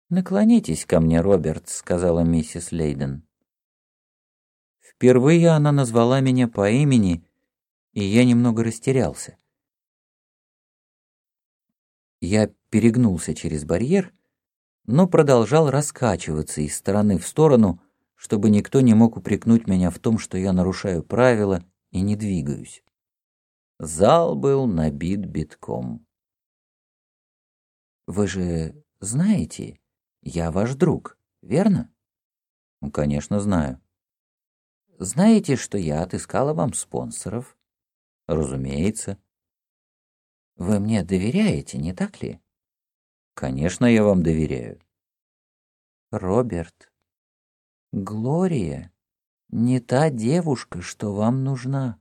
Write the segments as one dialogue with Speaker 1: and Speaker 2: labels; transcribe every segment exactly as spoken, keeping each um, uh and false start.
Speaker 1: «Наклонитесь ко мне, Роберт», — сказала миссис Лейден. Впервые она назвала меня по имени, и я немного растерялся. Я перегнулся через барьер, но продолжал раскачиваться из стороны в сторону, чтобы никто не мог упрекнуть меня в том, что я нарушаю правила и не двигаюсь. Зал был набит битком. «Вы же знаете, я ваш друг, верно?» «Ну, конечно, знаю». «Знаете, что я отыскала вам спонсоров?» «Разумеется». «Вы мне доверяете, не так ли?» «Конечно, я вам доверяю». «Роберт, Глория не та девушка, что вам нужна».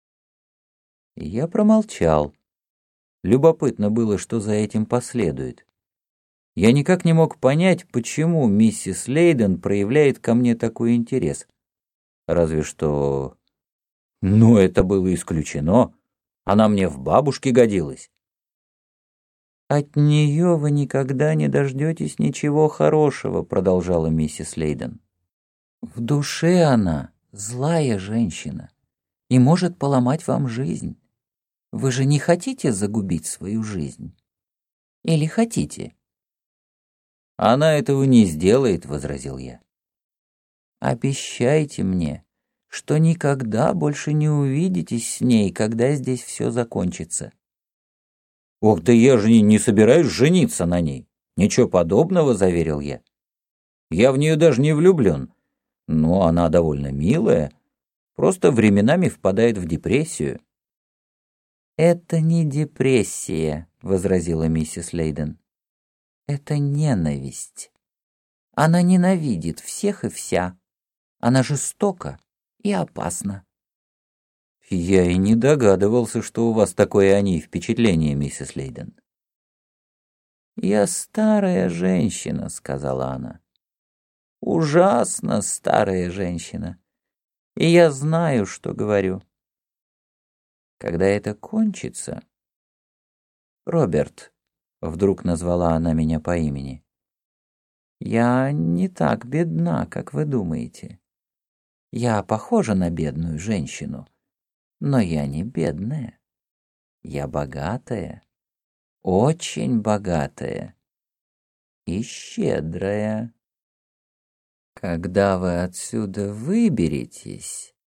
Speaker 1: Я промолчал. Любопытно было, что за этим последует. Я никак не мог понять, почему миссис Лейден проявляет ко мне такой интерес. Разве что... Ну, это было исключено. Она мне в бабушке годилась. «От нее вы никогда не дождетесь ничего хорошего», — продолжала миссис Лейден. «В душе она злая женщина и может поломать вам жизнь. Вы же не хотите загубить свою жизнь? Или хотите?» «Она этого не сделает», — возразил я. «Обещайте мне, что никогда больше не увидитесь с ней, когда здесь все закончится». «Ох, да я же не собираюсь жениться на ней. Ничего подобного», — заверил я. «Я в нее даже не влюблен, но она довольно милая, просто временами впадает в депрессию». «Это не депрессия», — возразила миссис Лейден. «Это ненависть. Она ненавидит всех и вся. Она жестока и опасна». «Я и не догадывался, что у вас такое о ней впечатление, миссис Лейден». «Я старая женщина», — сказала она. «Ужасно старая женщина. И я знаю, что говорю. Когда это кончится...» «Роберт», — вдруг назвала она меня по имени, — «я не так бедна, как вы думаете. Я похожа на бедную женщину, но я не бедная. Я богатая, очень богатая и щедрая. Когда вы отсюда выберетесь,